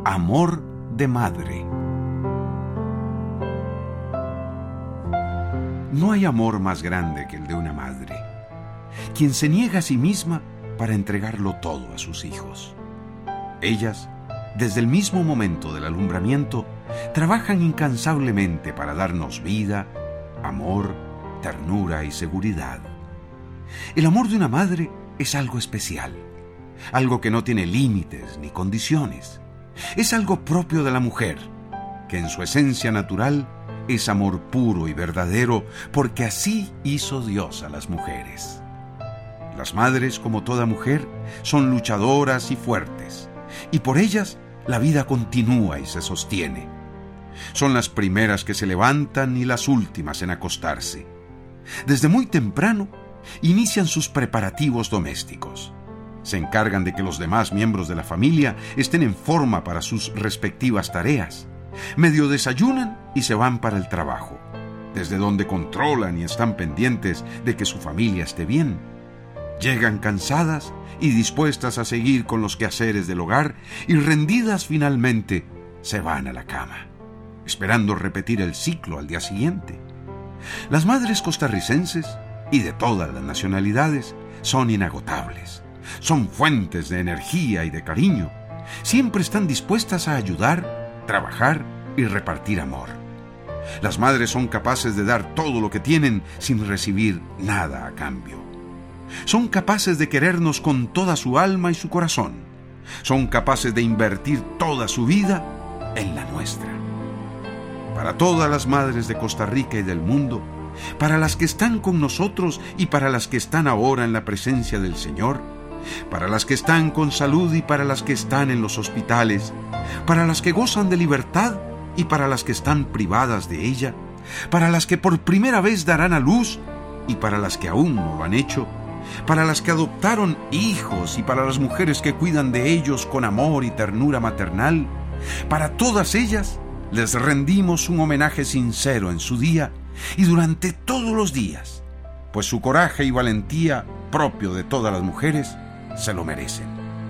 Amor de madre. No hay amor más grande que el de una madre, quien se niega a sí misma para entregarlo todo a sus hijos. Ellas, desde el mismo momento del alumbramiento, trabajan incansablemente para darnos vida, amor, ternura y seguridad. El amor de una madre es algo especial, algo que no tiene límites ni condiciones. Es algo propio de la mujer, que en su esencia natural es amor puro y verdadero, porque así hizo Dios a las mujeres. Las madres, como toda mujer, son luchadoras y fuertes, y por ellas la vida continúa y se sostiene. Son las primeras que se levantan y las últimas en acostarse. Desde muy temprano inician sus preparativos domésticos. Se encargan de que los demás miembros de la familia estén en forma para sus respectivas tareas. Medio desayunan y se van para el trabajo, desde donde controlan y están pendientes de que su familia esté bien. Llegan cansadas y dispuestas a seguir con los quehaceres del hogar, y rendidas finalmente se van a la cama, esperando repetir el ciclo al día siguiente. Las madres costarricenses, y de todas las nacionalidades, son inagotables. Son fuentes de energía y de cariño. Siempre están dispuestas a ayudar, trabajar y repartir amor. Las madres son capaces de dar todo lo que tienen sin recibir nada a cambio. Son capaces de querernos con toda su alma y su corazón. Son capaces de invertir toda su vida en la nuestra. Para todas las madres de Costa Rica y del mundo, para las que están con nosotros y para las que están ahora en la presencia del Señor, para las que están con salud y para las que están en los hospitales, para las que gozan de libertad y para las que están privadas de ella, para las que por primera vez darán a luz y para las que aún no lo han hecho, para las que adoptaron hijos y para las mujeres que cuidan de ellos con amor y ternura maternal, para todas ellas les rendimos un homenaje sincero en su día y durante todos los días, pues su coraje y valentía, propio de todas las mujeres, se lo merecen.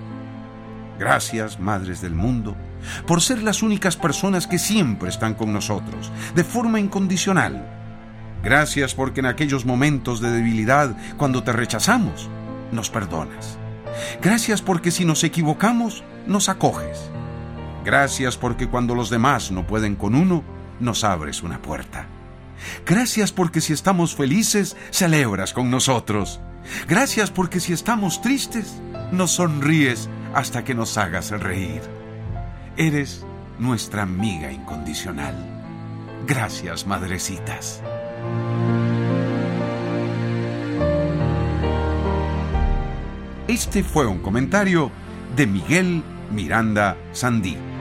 Gracias, madres del mundo, por ser las únicas personas que siempre están con nosotros, de forma incondicional. Gracias porque en aquellos momentos de debilidad, cuando te rechazamos, nos perdonas. Gracias porque si nos equivocamos, nos acoges. Gracias porque cuando los demás no pueden con uno, nos abres una puerta. Gracias porque si estamos felices, celebras con nosotros. Gracias porque si estamos tristes, nos sonríes hasta que nos hagas reír. Eres nuestra amiga incondicional. Gracias, madrecitas. Este fue un comentario de Miguel Miranda Sandí.